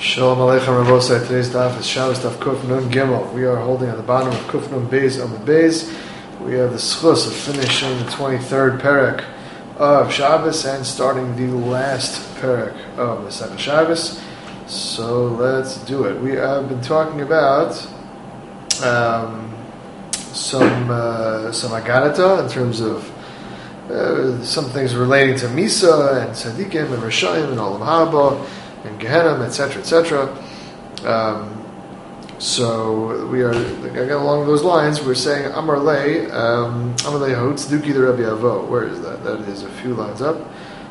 Shalom Aleichem Rabosai. Today's daf is Shabbos daf Kuf Nun Gimel. We are holding at the bottom of Kuf Nun Beis Amud Beis. We have the schus of finishing the 23rd perek of Shabbos and starting the last perek of the second Shabbos. So let's do it. We have been talking about some Agadata in terms of some things relating to Misa and Tzadikim and Rishayim and Olam Haba and Gehenna, etc., etc. So we are, again, along those lines, we're saying Amar Lei Hot Tzduki the Rabbi Avo. Where is that? That is a few lines up.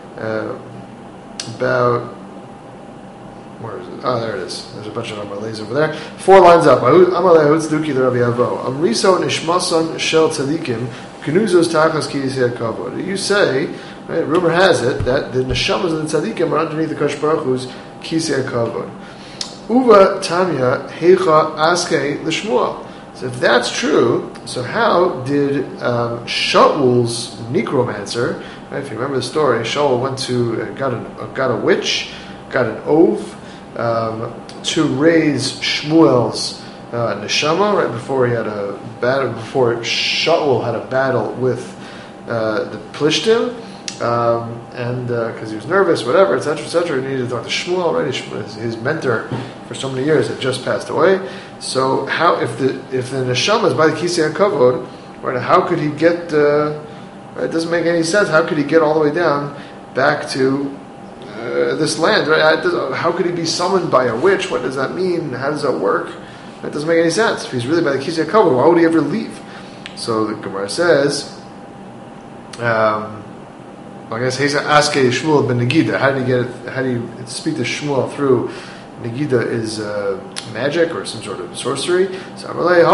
About, where is it? Oh, there it is. There's a bunch of Amar Leis over there. 4 lines up. Amar Lei Hot Tzduki the Rabbi Avo. Amriso Nishmason Shel Tzadikim Knuzos Tachas Ki Yisei Kavod. You say, right, rumor has it that the neshamas of the tzaddikim are underneath the Kosh Baruch Hu's Kisei Kavod. Uva Tanya Heicha Aske L'Shmuel. So if that's true, so how did Shaul's necromancer, right, if you remember the story, Shaul went to got a witch, got an oath to raise Shmuel's neshama right before he had a battle, before Shaul had a battle with the Plishtim, and because he was nervous, whatever, etc., etc. He needed to talk to Shmuel, right? His mentor for so many years had just passed away. So how, if the neshama is by the Kisei HaKavod, right? How could he get? Right, it doesn't make any sense. How could he get all the way down back to this land? Right? How could he be summoned by a witch? What does that mean? How does that work? It doesn't make any sense. If he's really by the Kisei HaKavod, why would he ever leave? So the Gemara says, I guess Heza Aske Shmuel ben Negida. How do you speak to Shmuel through Negida? Is magic or some sort of sorcery? So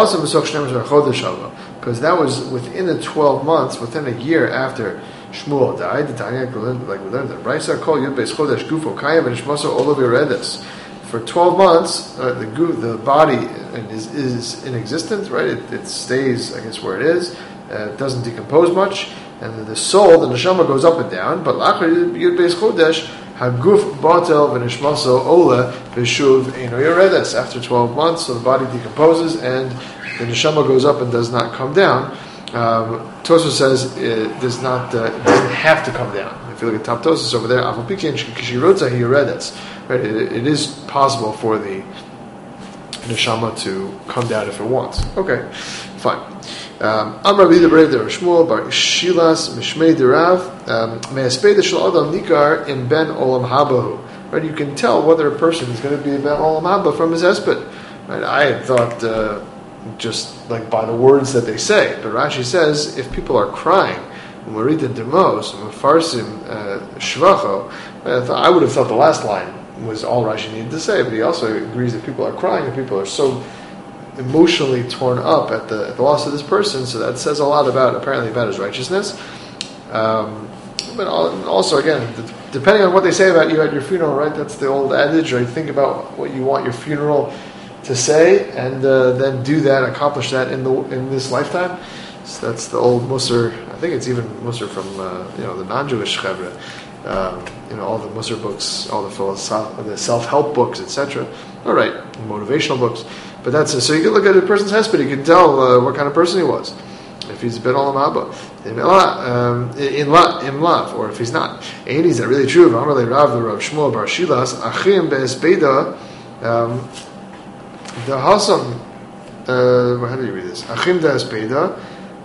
because that was within the 12 months, within a year after Shmuel died. The Tanya, like we learned, the Raisa called Yud Beis Chodesh Gufo Kayim and Shmoso Olav Yeredes. For 12 months, the body is in existence, right? It stays, I guess, where it is. It doesn't decompose much. And the soul, the neshama, goes up and down. But l'achar Yud Beis Chodesh, haguf batel v'nishmaso ola v'shuv eino yeredes. After 12 months, so the body decomposes and the neshama goes up and does not come down. Tosfos says it doesn't have to come down. If you look at Top Tosfos over there, right, it is possible for the neshama to come down if it wants. Okay, fine. Amar Rabbi Deber Shmuel Bar Shilas Mishmei Derav Me'aspei Shel Adam Nikar in Ben Olam Habahu. Right, you can tell whether a person is going to be Ben Olam Haba from his hesped. Right, I had thought just like by the words that they say, but Rashi says if people are crying, Marita Demos, Mefarsim Shvacho, I would have thought the last line was all Rashi needed to say, but he also agrees that people are crying and people are so emotionally torn up at the loss of this person, so that says a lot apparently about his righteousness. But also, again, depending on what they say about you at your funeral, right? That's the old adage, right? Think about what you want your funeral to say, and then do that, accomplish that in this lifetime. So that's the old Musar. I think it's even Musar from the non-Jewish Chevra. All the Musar books, all the self-help books, etc. All right, motivational books. But that's so you can look at a person's hesped, you can tell what kind of person he was. If he's ben olam haba, in lav, or if he's not. And is that really true? Amar le Rav Shmuel Bar Shilas Achim be'espeda the Hasam. How do you read this? Achim be'espeda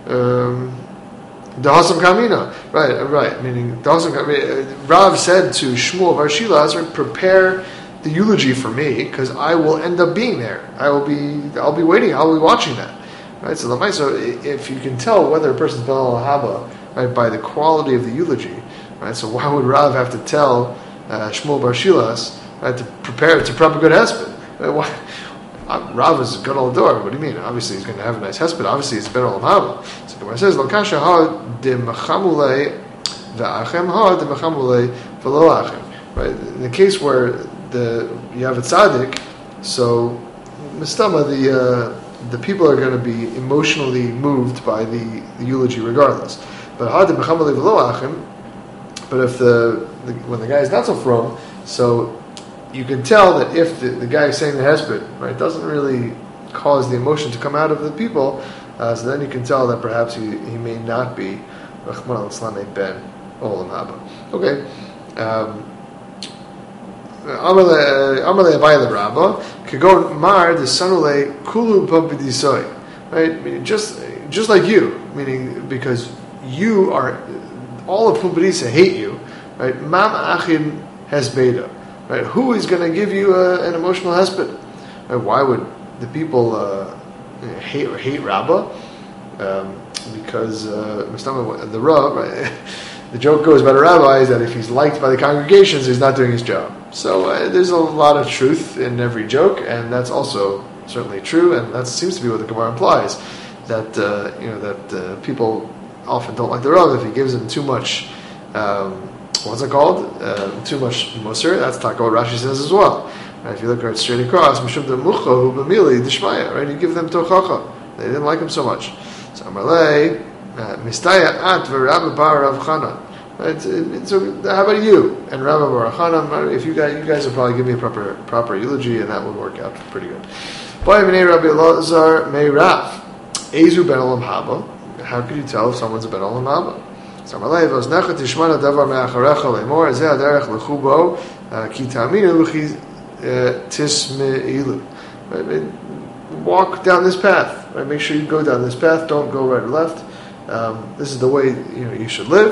the Hasam Kamina. Right. Meaning the Hasam Kamina. Rav said to Shmuel Bar Shilas, prepare the eulogy for me, because I will end up being there. I'll be waiting. I'll be watching that. Right. So if you can tell whether a person's ben olam haba, right, by the quality of the eulogy, right. So why would Rav have to tell Shmuel Bar Shilas, right, to prep a good hesped? Right, Rav is a good old door. What do you mean? Obviously, he's going to have a nice hesped. Obviously, it's ben olam haba. So the Gemara says, "Lo kasha ha de mechamulei ve'achem ha de mechamulei v'lo achem." Right. In the case where you have a tzaddik, so mistama the people are going to be emotionally moved by the eulogy regardless. But if when the guy is not so from, so you can tell that if the guy saying the hesped, right, doesn't really cause the emotion to come out of the people, so then you can tell that perhaps he may not be Rachmana litzlan ben Olam Haba. Okay. Amalei Abayei Rabba Kagon Mar the Sanule Kulu Pampidisoi. Right, meaning just like you, meaning because you are all of Pumbedisa hate you, right? Mam Achim Hesbeda, right? Who is going to give you an emotional hesped? Right? Why would the people hate Rabbah? Because the Rav, right? The joke goes about a rabbi is that if he's liked by the congregations, he's not doing his job. So there's a lot of truth in every joke, and that's also certainly true, and that seems to be what the Gemara implies, that people often don't like the Rav if he gives them too much. What's it called? Too much musar. That's what Rashi says as well. Right? If you look right straight across, Mishum de Mucho B'mili Dishmaya. Right? You give them tochacha. They didn't like him so much. So Amalei Mistaya At v'Rabbi Bar Rav Chana. Right? So how about you and Rabbi Bar Chana? If you guys will probably give me a proper eulogy, and that would work out pretty good. Boy, Minei Rabbi Elazar Mei Rav Ezu Ben Olam Haba. How could you tell if someone's a Ben Olam Haba? Samalei v'Oznechet Tishmana Davar Me'acharecha Le'mor Zeh Aderech Lechubo Ki Ta'aminu L'Chi Tismeilu. Walk down this path. Right? Make sure you go down this path. Don't go right or left. This is the way you should live.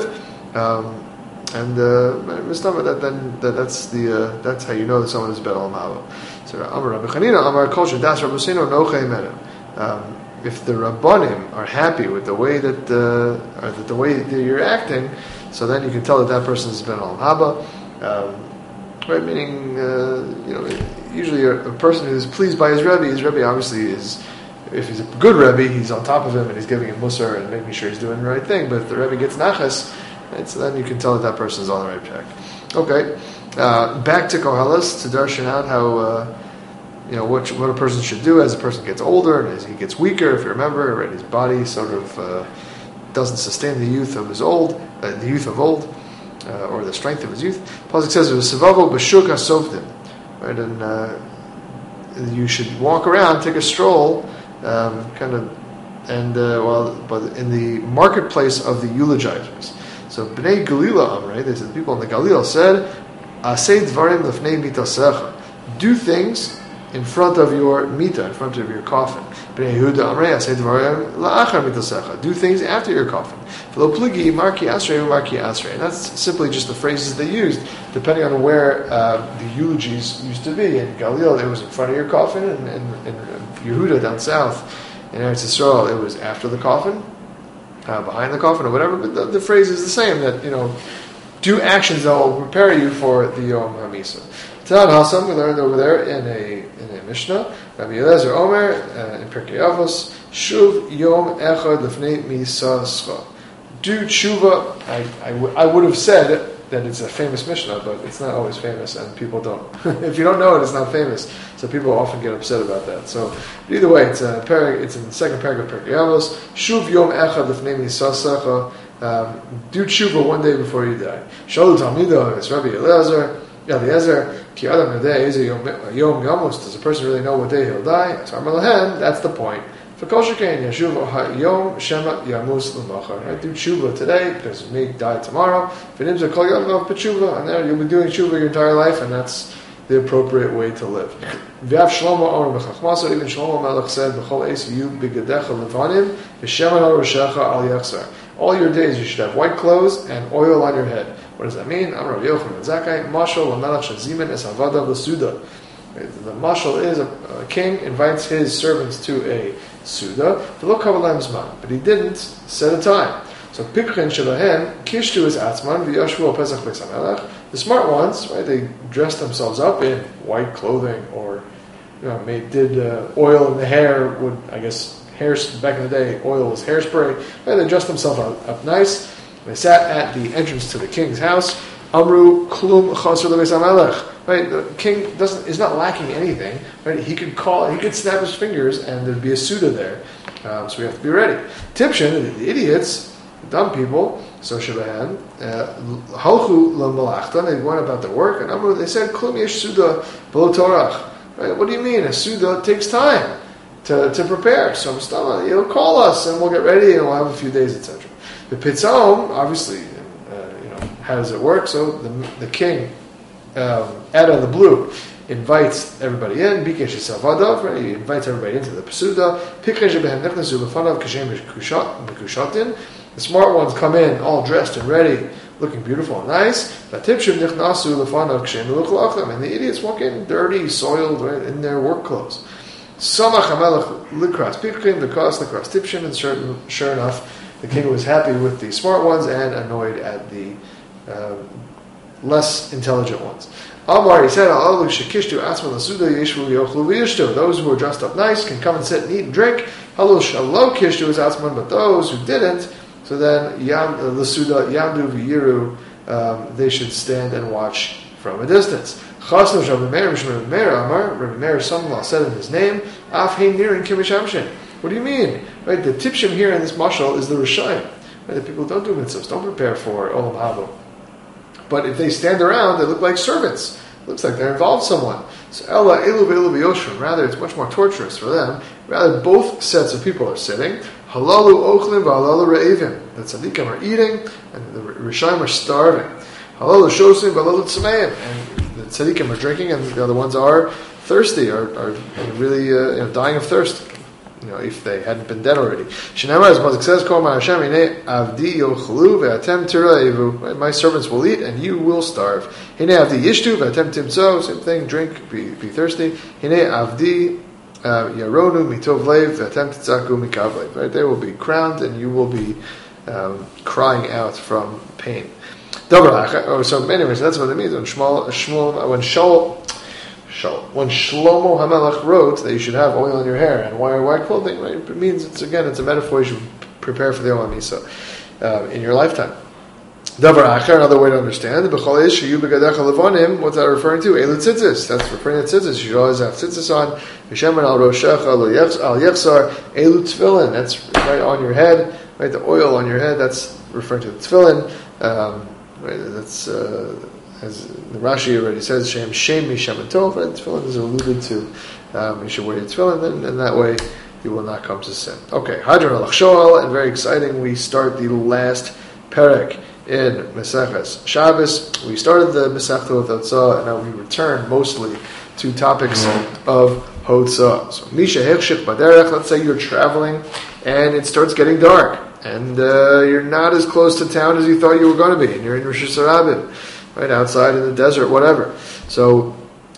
That's how you know that someone is Ben Olam Haba. So Amar Rabbi Chanina Amar Kol Shedas Rabbeinu Nochei Menu. If the Rabbanim are happy with the way that you're acting, so then you can tell that person is Ben Olam Haba. Right, meaning usually a person who's pleased by his Rebbe obviously is. If he's a good Rebbe, he's on top of him and he's giving him musar and making sure he's doing the right thing. But if the Rebbe gets nachas, right, so then you can tell that person is on the right track. Okay, back to Koheles to darshan out how what a person should do as a person gets older and as he gets weaker. If you remember, right, his body sort of doesn't sustain the youth of old, or the strength of his youth. Pasuk says it was sevavo b'shuk hasofdim, right, and you should walk around, take a stroll. But in the marketplace of the eulogizers. So Bnei Galila Amrei, they said the people in the Galil said, Asei dvarim lefnei mitasecha. Do things in front of your mita, in front of your coffin. Bnei Yehuda Amrei, Asei dvarim la'achar mitasecha. Do things after your coffin. V'lo pligi marki asrei u'marki asrei. And that's simply just the phrases they used, depending on where the eulogies used to be. In Galil, it was in front of your coffin, and in Yehuda down south, in Eretz Yisrael, it was after the coffin, behind the coffin, or whatever. But the phrase is the same. That do actions that will prepare you for the Yom Hamisa. Tanat Hasam, we learned over there in a Mishnah. Rabbi Eliezer Omer in Pirkei Avos, Shuv Yom Echad Lefnei Misascha. Do tshuva. I would have said that it's a famous Mishnah, but it's not always famous, and people don't. If you don't know it, it's not famous. So people often get upset about that. So either way, it's in the second paragraph of Pirkei Avos. Shuv Yom Echad Lefnei Misasecha. Do tshuva one day before you die. Shalu Talmido, it's Rabbi Eliezer Ki Adam Yodei Eze Yom Yamos. Does a person really know what day he'll die? So that's the point. For Kol Shekain Yashuv Yom Shema Yamus L'Machar. Right? Do tshuva today because you may die tomorrow. V'nimza Kol Yom B'tshuva, and then you'll be doing tshuva your entire life, and that's the appropriate way to live. V'av Shlomo Omer B'Chachmaso. Even Shlomo Melech said, "B'chol Eis Yu B'Gadecha Levanim V'Sheman Al Roshecha Al Yachzar." All your days you should have white clothes and oil on your head. What does that mean? Amar Rav Yochanan ben Zakkai, Mashal L'Melech Shazimen Es Havada L'Suda. The mashal is a king invites his servants to a suda, but he didn't set a time. So pikrin shelahem kishtu is atzman v'yashvu pesach b'samelech. The smart ones, right? They dressed themselves up in white clothing, or did oil in the hair. Hair back in the day, oil was hairspray. Right? They dressed themselves up nice. They sat at the entrance to the king's house. Amru klum chaser lebesamelech. Right, the king is not lacking anything. Right, he could snap his fingers, and there'd be a suda there. So we have to be ready. Tipshin, the idiots, dumb people, so Shabahan, Halchu Malachta, they went about their work, and they said, Klum Yesh Suda Below Torach. Right? What do you mean? A Suda takes time to prepare. So Mustama, he'll call us and we'll get ready and we'll have a few days, etc. The Pitzom, obviously, how does it work? So the king, out of the blue, invites everybody in. Bikesh Savadav, right? He invites everybody into the Pesuda. Pikesh Behem Nechnasu Befanav Kashem Mekushatin. The smart ones come in all dressed and ready, looking beautiful and nice. And the idiots walk in dirty, soiled, right, in their work clothes. Samach HaMelech Likras Pikrim, the cost Likras Tipshin, and sure enough, the king was happy with the smart ones and annoyed at the less intelligent ones. Amar, he said, those who were dressed up nice can come and sit and eat and drink. But those who didn't, so then they should stand and watch from a distance. Rabbi Meir's son-in-law said in his name, what do you mean? Right, the tipshim here in this mashal is the Rishayim. Right, the people who don't do mitzvahs, don't prepare for Olam Haba. But if they stand around, they look like servants. It looks like they're involved someone. So Ella Elu Ve'elu V'Yoshrim. Rather, it's much more torturous for them. Rather, both sets of people are sitting. Halalu Ochlim V'Halalu Re'evim. The tzaddikim are eating, and the Rishayim are starving. Halalu Shosim V'Halalu Tzmeim. And the tzaddikim are drinking, and the other ones are thirsty, are really dying of thirst. If they hadn't been dead already. Shinamar, as Mazik says, my servants will eat and you will starve. Same thing, drink, be thirsty. Right? They will be crowned and you will be crying out from pain. So anyways, that's what it means. When Shlomo HaMelech wrote that you should have oil in your hair and white clothing, right? It means it's a metaphor. You should prepare for the Olam Misa in your lifetime. Davar Acher, another way to understand. What's that referring to? Elu tzitzis. That's referring to tzitzis. You should always have tzitzis on. Yeshemen al roshecha al yechsar. Elu tefillin. That's right on your head. Right, the oil on your head. That's referring to the tefillin. Right, that's. As the Rashi already says, Shem Mishem and Tov, and tefillin is alluded to. You should wear your tefillin, and that way you will not come to sin. Okay, Hadron Alach Shoal, and very exciting, we start the last perek in Maseches Shabbos. We started the Masechta with Hotzah, and now we return mostly to topics of Hotzah. So, Misha Hechshich Baderech, let's say you're traveling, and it starts getting dark, and you're not as close to town as you thought you were going to be, and you're in Rosh Hashanah, right outside in the desert, whatever. So,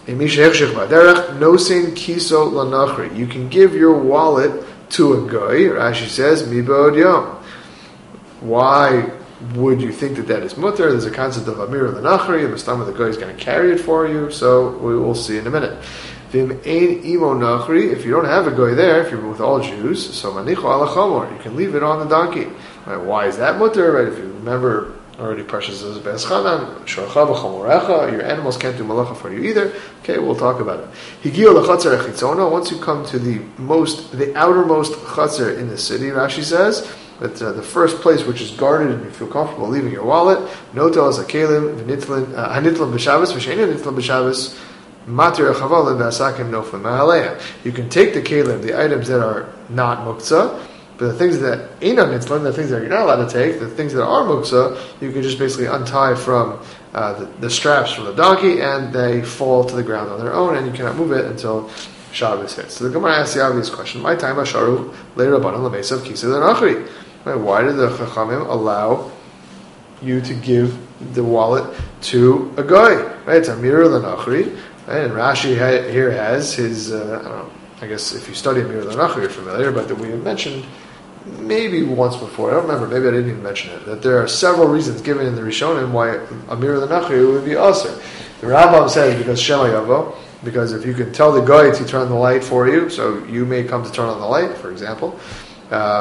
nosin kiso lanachri. You can give your wallet to a guy. Rashi says, mibod yom. Why would you think that is mutter? There's a concept of amir lanachri. The stomach of the guy is going to carry it for you. So we will see in a minute. Vim ein imo nachri. If you don't have a guy there, if you're with all Jews, so manicho ala chamor. You can leave it on the donkey. Right, why is that mutter? Right, if you remember. Already precious as Be'ez Chanan, Shorcha v'chamorecha, your animals can't do malacha for you either. Okay, we'll talk about it. Higio l'chatzer echitzona, once you come to the outermost chatzer in the city, Rashi says, that the first place which is guarded and you feel comfortable leaving your wallet, notel as a kelim, hanitlam b'shavas, v'sheina nitlam b'shavas, matir echavalim v'asakim noflim ma'aleya. You can take the kelim, the items that are not muktzah, but the things that ain't on Nitzlan, the things that you're not allowed to take, the things that are muksa, you can just basically untie from the straps from the donkey, and they fall to the ground on their own, and you cannot move it until Shabbos hits. So the Gemara asks the obvious question: my time Asharu later Rabbanan Lamesav Kisa Nachri. Why did the Chachamim allow you to give the wallet to a guy? Right, it's Amir Lanachri, right? And Rashi here has his. I guess if you study Amir Lanachri, you're familiar, but that we have mentioned. Maybe once before, I don't remember, maybe I didn't even mention it, that there are several reasons given in the Rishonim why Amir Lanachri would be Aser. The Rambam says because Shema Yavo, because if you can tell the guy to turn the light for you, so you may come to turn on the light, for example.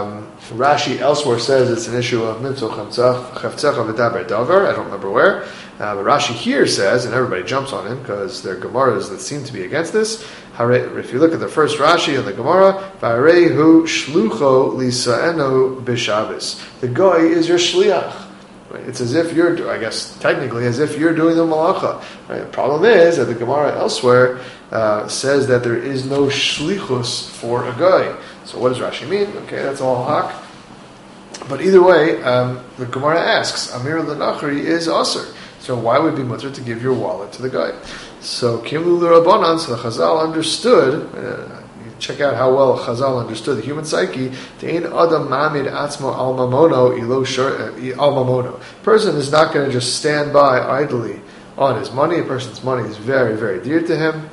Rashi elsewhere says it's an issue of Mitzvah Chavtzecha V'daber Davar, I don't remember where. But Rashi here says, and everybody jumps on him because there are Gemaras that seem to be against this. If you look at the first Rashi of the Gemara, V'arehu shlucho lisa'enu b'Shabbos. The goy is your shliach. Right? It's as if you're, I guess, technically, as if you're doing the malacha. Right? The problem is that the Gemara elsewhere says that there is no shlichus for a goy. So what does Rashi mean? Okay, that's all hak. But either way, the Gemara asks, Amir l'nachri is asr. So why would it be mutter to give your wallet to the guy? So Kimlu l'Rabbanan, so the Chazal understood, check out how well Chazal understood the human psyche, Te'in adam mamid atzmo al mamono ilo al mamono. A person is not going to just stand by idly on his money. A person's money is very, very dear to him.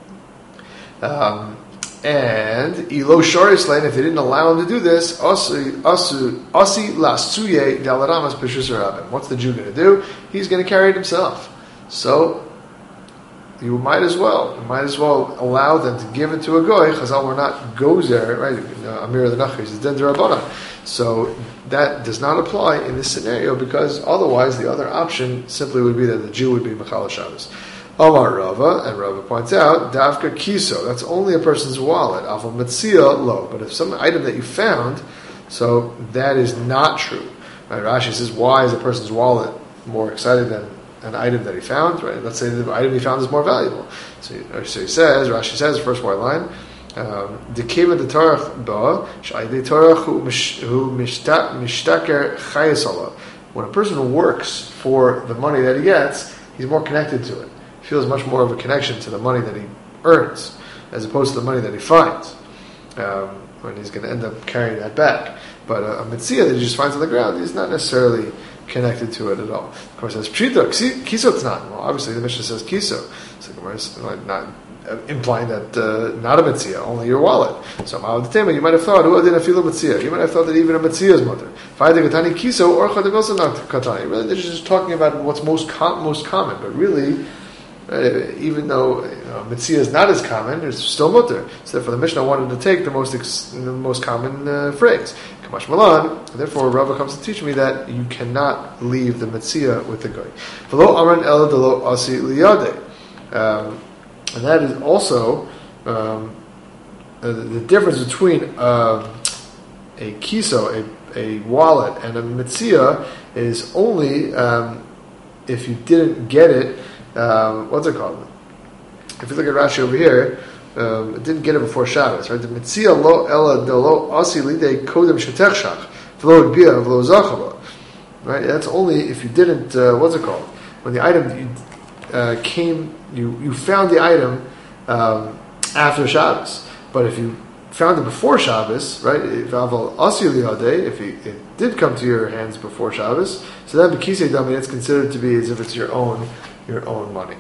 And ilo shoris lein, if they didn't allow him to do this, asi lasuye dalaramas pishus rabim. What's the Jew going to do? He's going to carry it himself. So you might as well allow them to give it to a goy. Chazal were not gozer, right? Amir the Nachri is den d'Rabbanan. So that does not apply in this scenario because otherwise the other option simply would be that the Jew would be Mechal Shabbos. Omar Rava, and Rava points out, Davka Kiso, that's only a person's wallet. Aval Metzia lo. But if some item that you found, so that is not true. Right? Rashi says, why is a person's wallet more excited than an item that he found? Right? Let's say the item he found is more valuable. So he says, Rashi says, first white line, Dekeva de Torah ba, Shai de Torah hu mishtaker chayesala. When a person works for the money that he gets, he's more connected to it. Feels much more of a connection to the money that he earns as opposed to the money that he finds. When he's going to end up carrying that back. But a mitzvah that he just finds on the ground, he's not necessarily connected to it at all. Of course, that's pshita. Kiso it's not. Well, obviously the Mishnah says kiso. So it's not implying that not a mitzvah, only your wallet. So you might have thought, you might have thought that even a mitzvah is mutter. Kiso or katani. Really, they're just talking about what's most common, but really. Even though mitzvah is not as common, it's still mutter. So therefore, the Mishnah wanted to take the most common phrase, Kamash Malan. Therefore, Rava comes to teach me that you cannot leave the mitzvah with the goy. V'lo amran ela delo asi liyadeh, and that is also the difference between a kiso, a wallet, and a mitzvah is only if you didn't get it. What's it called? If you look at Rashi over here, it didn't get it before Shabbos, right? The mitzvah lo ela de lo asi lidei kodem shetechshach v'lo bia v'lo zachava, right? That's only if you didn't. What's it called? When the item came, you found the item after Shabbos, but if you found it before Shabbos, right? If it did come to your hands before Shabbos, so then b'kisei dami, it's considered to be as if it's your own money.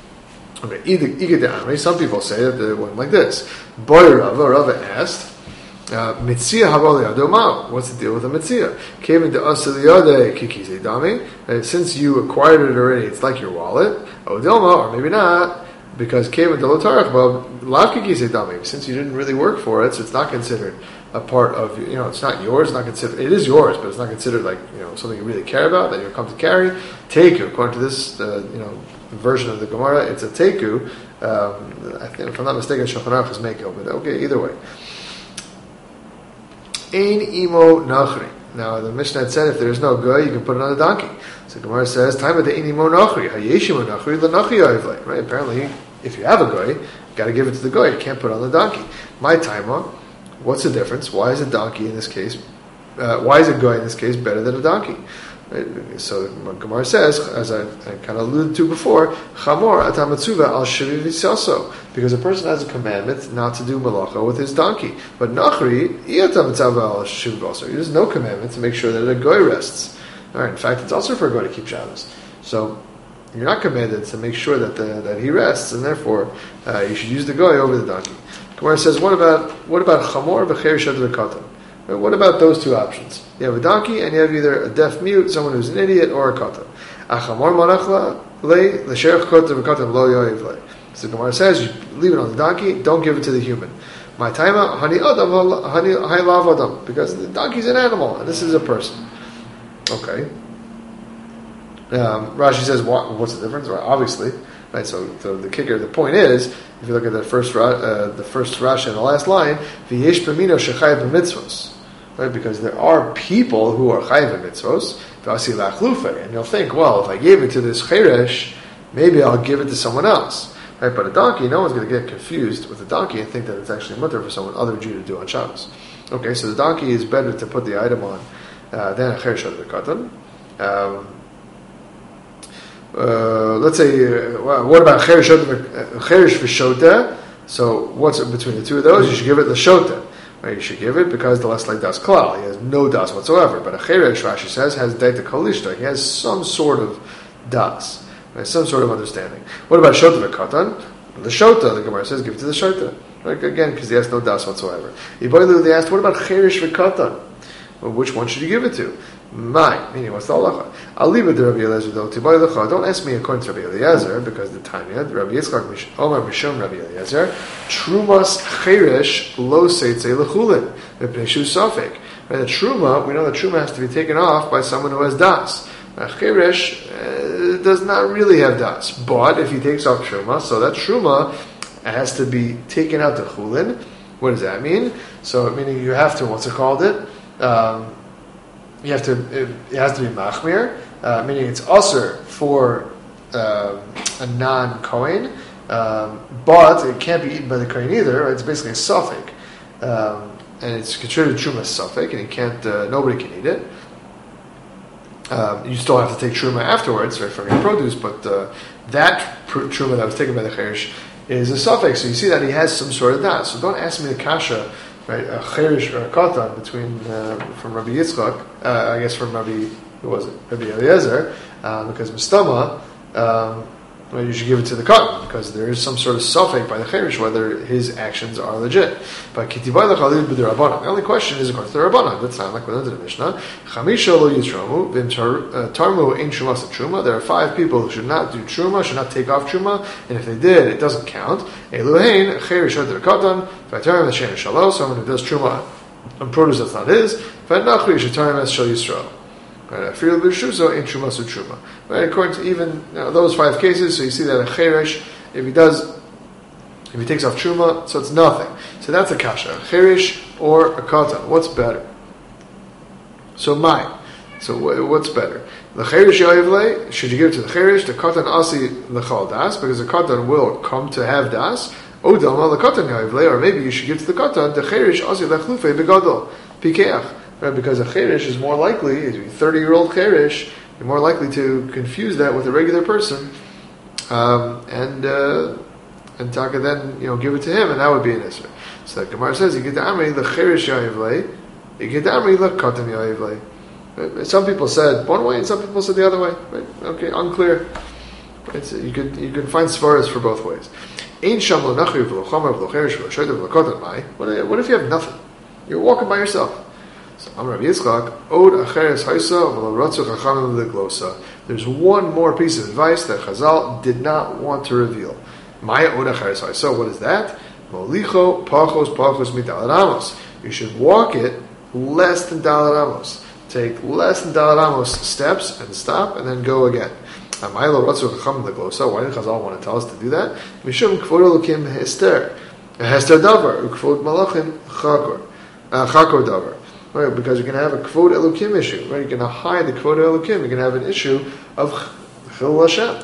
Okay, some people say that it went like this. Boy Rava asked, Mitzia havali adoma. What's the deal with a mitzia? Came into asaliyade kikise dami. Since you acquired it already, it's like your wallet. Odilma, or maybe not, because came into lotarach lav kikise dami. Since you didn't really work for it, so it's not considered a part of, it's not yours. It's not considered. It is yours, but it's not considered like something you really care about that you'll come to carry. Teku, according to this, version of the Gemara, it's a teku. I think, if I'm not mistaken, Shulchan Aruch is meko, but okay, either way. Ein imo nachri. Now the Mishnah had said if there is no goy, you can put it on a donkey. So the Gemara says, "Time of the ein imo nachri, hayeshimo nachri l'nachi ayvlei." Right? Apparently, if you have a goy, you got to give it to the goy. You can't put it on the donkey. My timer. What's the difference? Why is a donkey in this case? Why is a goy in this case better than a donkey? Right? So Gemara says, as I kind of alluded to before, Chamor atamatzuva al shiri v'saso, because a person has a commandment not to do malacha with his donkey. But nachri iatamatzuva al shiri v'saso. There's no commandment to make sure that a goy rests. All right. In fact, it's also for a goy to keep Shabbos. So you're not commanded to make sure that he rests, and therefore you should use the goy over the donkey. Gemara says, what about chamor v'cher shad v'katan? What about those two options? You have a donkey, and you have either a deaf mute, someone who's an idiot, or a katan. Achamor manachla le l'sherach katan v'katan lo yoyev le. So the Gemara says, you leave it on the donkey, don't give it to the human. My taima hani adam hani haylav adam, because the donkey's an animal, and this is a person. Okay. Rashi says, what's the difference? Well, obviously, right? So the point is, if you look at the first Rashi in the last line, v'yesh b'mino shechayev b'mitzvos, right? Because there are people who are chayev b'mitzvos, v'asi lachlufe, and you'll think, well, if I gave it to this cheresh, maybe I'll give it to someone else, right? But a donkey, no one's going to get confused with a donkey and think that it's actually mutter for someone other Jew to do on Shabbos. Okay, so the donkey is better to put the item on than a cheresh or the katan. Let's say, what about cheresh v'shota? So what's between the two of those? You should give it the shota. Right? You should give it because the less like das klal. He has no das whatsoever. But a cheresh, Rashi says, has daita kolishta. He has some sort of das, right? Some sort of understanding. What about shota v'katan? The shota, the Gemara says, give it to the shota. Right? Again, because he has no das whatsoever. They asked, what about cheresh v'katan? Well, which one should you give it to? Mine, meaning what's the halacha? I'll leave it to Rabbi Eliezer though. Don't ask me according to Rabbi Eliezer, because the Tanya, Rabbi Yitzchak Omer Mishum Rabbi Eliezer, Trumas Cheresh Lo Seitzei Lechulin Mepneshu Safek. The Truma, we know that Truma has to be taken off by someone who has das. Cheresh does not really have das, but if he takes off Truma, so that Truma has to be taken out to Chulin. What does that mean? So meaning you have to, what's it called it? It has to be machmir, meaning it's usher for a non-kohen, but it can't be eaten by the kohen either. Right? It's basically a suffix, and it's considered truma suffix, and you can't. Nobody can eat it. You still have to take truma afterwards, right, from your produce, but that truma that was taken by the cheresh is a suffix. So you see that he has some sort of that. So don't ask me the kasha. Right, a cheresh or a katan between from Rabbi Yitzchak, I guess from Rabbi Eliezer, because mistama, well, you should give it to the katan because there is some sort of suffix by the cheresh whether his actions are legit. But kitibay lechaliv b'derabbanan. The only question is according to the rabbanan. That's not like we learned in the Mishnah. Chamisha lo yitramu v'im tarmu ein trumas truma. There are 5 people who should not do truma, should not take off truma, and if they did, it doesn't count. Eluhain cheresh or katan. V'atarim l'shem shalo. Someone who does truma on produce that's not his. V'nachri shetarim es shel Yisrael. Right, according to even those 5 cases, so you see that a cheresh, if he takes off truma, so it's nothing. So that's a kasha, a cheresh or a katan. What's better? So mine. So what's better? The cheresh yoyevle, should you give it to the cheresh? The katan asi lechal das, because the katan will come to have das. Odalma the katan yoyevle, or maybe you should give to the katan the cheresh asi lechlufe begadol pikeach. Right, because a cheresh is more likely, a 30-year-old cheresh, you're more likely to confuse that with a regular person, and Taka then give it to him, and that would be an isra. So the Gemara says, "You get the amri the cheresh yayivlei, you get the amri the katan yayivlei." Some people said one way, and some people said the other way. Right? Okay, unclear. Right? You can find svaras for both ways. What if you have nothing? You're walking by yourself. There's one more piece of advice that Chazal did not want to reveal. So what is that? You should walk it less than Dalet Amos. Take less than Dalet Amos steps and stop and then go again. Why did Chazal want to tell us to do that? Mishum kvod elokim hester davar ukvod malachim chakor davar. Right, because you can have a kvod elokim issue. Right, you're going to hide the kvod elokim. You're going to have an issue of chil Hashem.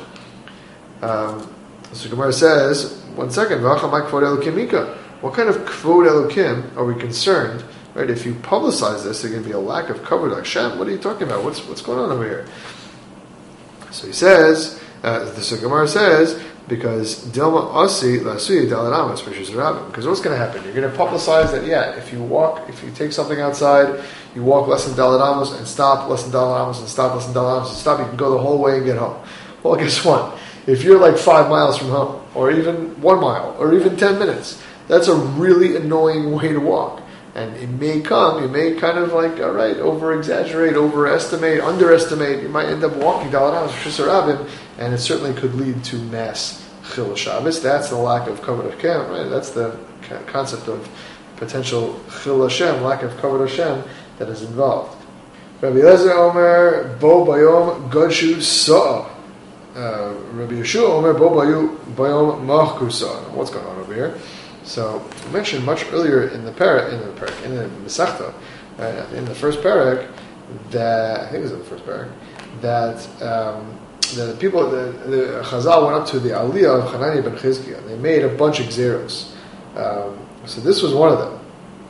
So Gemara says, one second, what kind of kvod elokim are we concerned? Right, if you publicize this, there's going to be a lack of cover to Hashem. What are you talking about? What's going on over here? So he says, the Gemara says, because Dilma Asi Lasuya Dalet Amos, which is Rabbim. Because what's going to happen? You're going to publicize that, if you take something outside, you walk less than Dalet Amos and stop, less than Dalet Amos and stop, less than Dalet Amos and stop, you can go the whole way and get home. Well, guess what? If you're like 5 miles from home, or even 1 mile, or even 10 minutes, that's a really annoying way to walk. And it may kind of like, all right, over-exaggerate, overestimate, underestimate. You might end up walking Dalet Amos for Shusar Rabim, and it certainly could lead to mass Chil Shabbos. That's the lack of Kavod Hashem, right? That's the concept of potential Chil Hashem, lack of Kavod Hashem that is involved. Rabbi Eliezer Omer Bo Bayom Godshu Saw. Rabbi Yeshua Omer Bo Bayom Machku Saw. What's going on over here? So we mentioned much earlier in the Masechta, in the first parak, that I think it was in the first parak, that the people, the Chazal went up to the Aliyah of Hanani ben Chizkiah. They made a bunch of Xeros. So this was one of them.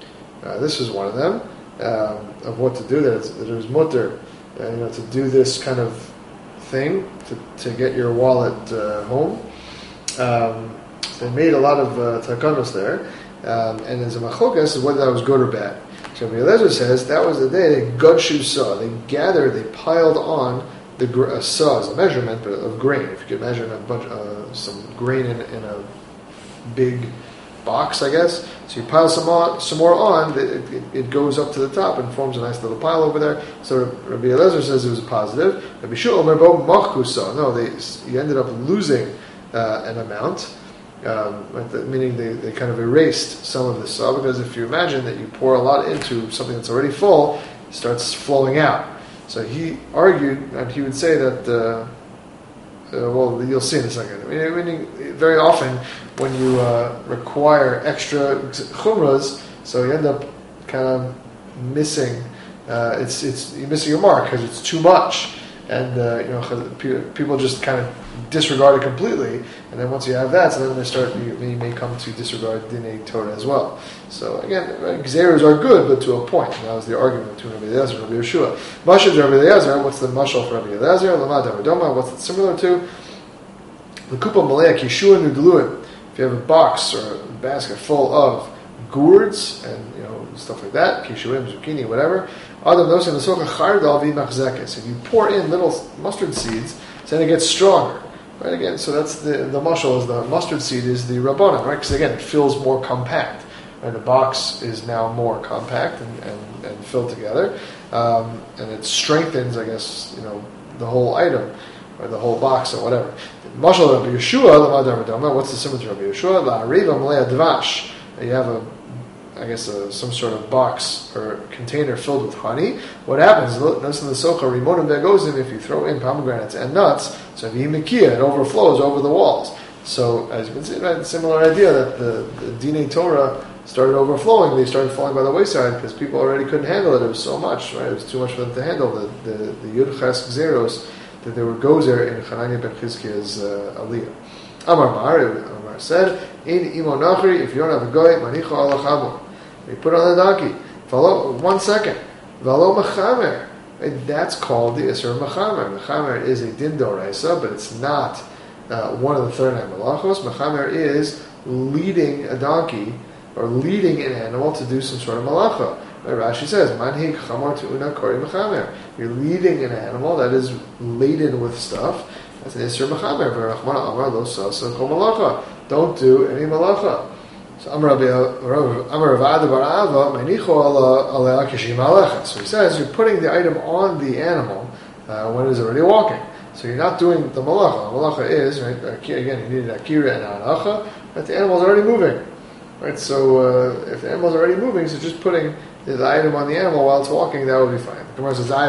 Of what to do. That it was mutter, to do this kind of thing to get your wallet home. They made a lot of takanos there, and there's a machlokas whether that was good or bad. So Rabbi Eliezer says that was the day they gudshu saw. They gathered, they piled on the saw is a measurement of grain. If you could measure a bunch some grain in a big box, I guess. So you pile some more on, it goes up to the top and forms a nice little pile over there. So Rabbi Eliezer says it was a positive. Rabbi Shua Omer Bo Machku saw. No, you ended up losing an amount. Meaning they kind of erased some of the saw, because if you imagine that you pour a lot into something that's already full, it starts flowing out. So he argued, and he would say that, well, you'll see in a second. Meaning, very often when you require extra chumras, so you end up kind of missing. You're missing your mark because it's too much, and people just kind of disregard it completely. And then once you have that, so then you may come to disregard Dinei Torah as well. So again, Xeros are good, but to a point. And that was the argument between Rabbi Eliezer and Rabbi Yeshua. Mashal Rabbi Eliezer, what's the mashal for Rabbi Eliezer? Lamad Amadoma, what's it similar to? The kupa malea kishua nudluim. If you have a box or a basket full of gourds and stuff like that, kishuim, zucchini, whatever. Adam nosim l'socha chardal v'machzekes. If you pour in little mustard seeds, then it gets stronger. Right, again, so that's the mashal is the mustard seed is the rabbanon, right? Because again, it feels more compact. Right? The box is now more compact and filled together, and it strengthens, I guess, the whole item or the whole box or whatever. Mashal Rabbi Yeshua, what's the similar to Rabbi Yeshua? La'ariva malea dvash. You have some sort of box or container filled with honey. What happens? If you throw in pomegranates and nuts, so if you mekia, it overflows over the walls. So as you can see, right, similar idea that the Dinei Torah started overflowing. They started falling by the wayside because people already couldn't handle it. It was so much, right? It was too much for them to handle. The Yud Ches Gzeros that they were gozer in Hananiah ben Chizkiah's Aliyah. Amar said, "In imo nachri, if you don't have a goy, manicho ala chamor." You put it on the donkey. Follow 1 second. Valo mechamer. That's called the Isser Mechamer. Mechamer is a din doraisa, but it's not one of the 39 malachos. Mechamer is leading a donkey or leading an animal to do some sort of malacha. Rashi says, "Manhig chamor tu'una kori mechamer." You're leading an animal that is laden with stuff. That's an Isser Mechamer. V'rachmana amar lo sasa kol malacha. Don't do any malacha. So he says you're putting the item on the animal when it is already walking. So you're not doing the malacha. Malacha is, right, again, you need an akira and an anacha, but the animal's already moving. Right? So if the animal's already moving, so just putting the item on the animal while it's walking, that would be fine. The Gemara says, the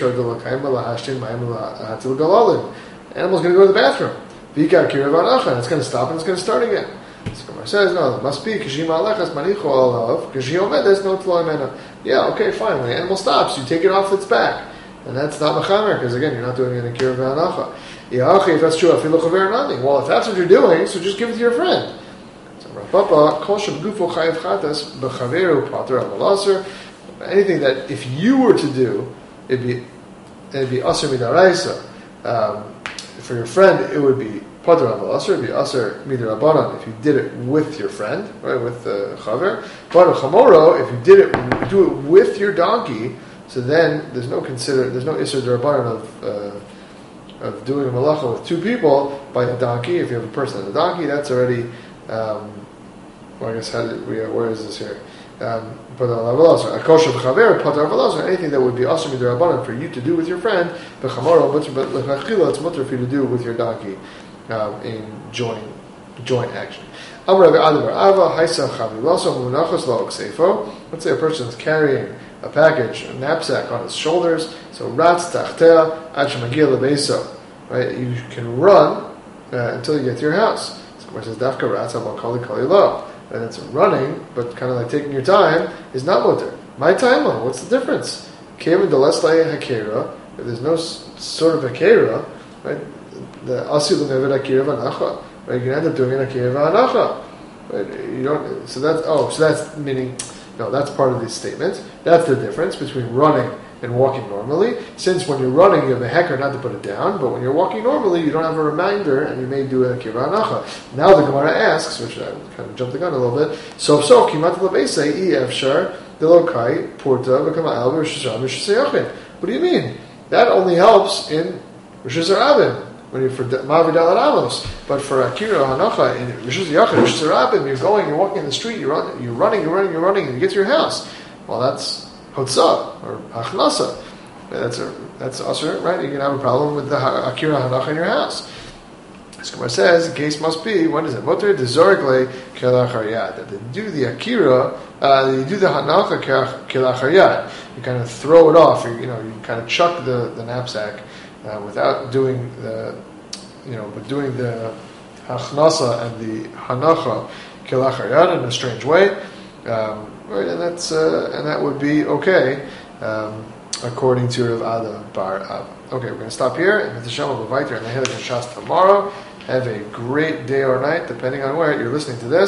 animal's going to go to the bathroom. And it's going to stop and it's going to start again. So Gemara says, no, it must be kishima alechas manicho alav kishiyom there's no tloimena. Yeah, okay, fine. When the animal stops, you take it off its back, and that's not mechamer because again, you're not doing an akira v'anacha. If that's true, afilu chaver nami. Well, if that's what you're doing, so just give it to your friend. So Rav kol shebgufo chayav chatas b'chaveru pater avalaser. Anything that if you were to do, it'd be aser midaraisa. For your friend, it would be pater avalaser. It'd be aser midarabanan if you did it with your friend, right, with the chaver. But chamoro, if you do it with your donkey, so then there's no iser derabanan of doing a malacha with two people by a donkey. If you have a person and a donkey, that's already. Well, I guess where is this here? Anything that would be awesome midarabanan for you to do with your friend, but it's mutter for you to do with your donkey in joint action. Let's say a person is carrying a package, a knapsack on his shoulders. So ratz tachtea ad shemagia lebeso. Right, you can run until you get to your house. So Gemara says dafka ratz abal kali kali lo. And it's running, but kind of like taking your time is not mutter. My time, what's the difference? Kevin delesle hakera. If there's no sort of hakera, right? The asil never hakera v'anacha. Right, you can end up doing an hakera v'anacha. Right, you don't. So that's meaning. No, that's part of this statement. That's the difference between running and walking normally. Since when you're running, you have a hecker not to put it down, but when you're walking normally, you don't have a reminder, and you may do a kira anacha. Now the Gemara asks, which I kind of jumped the gun a little bit. So kimat lebeisei efshar delokai porta v'kamal v'shisham v'shisayachin. What do you mean? That only helps in Rosh Hashanah when you're for Ma'avid Amos. But for Akira Hanacha in Rosh Hashanah, you're walking in the street, you're running, and you get to your house. Well, that's Hotzah or Achnasa. That's usher, right? You can have a problem with the Akira Hanacha in your house. As Gemara says, the case must be, what is it? Motor dezorgle kelachariyad. That they do the Akira, you do the Hanacha kelachariyad. You kind of throw it off. You kind of chuck the knapsack without doing but doing the Achnasa and the Hanacha kelachariyad in a strange way. Right, and that would be okay, according to Rav Ada Bar Abba. Okay, we're going to stop here, and Mr. Shem will be weiter and the Hilchos Shas tomorrow. Have a great day or night, depending on where you're listening to this.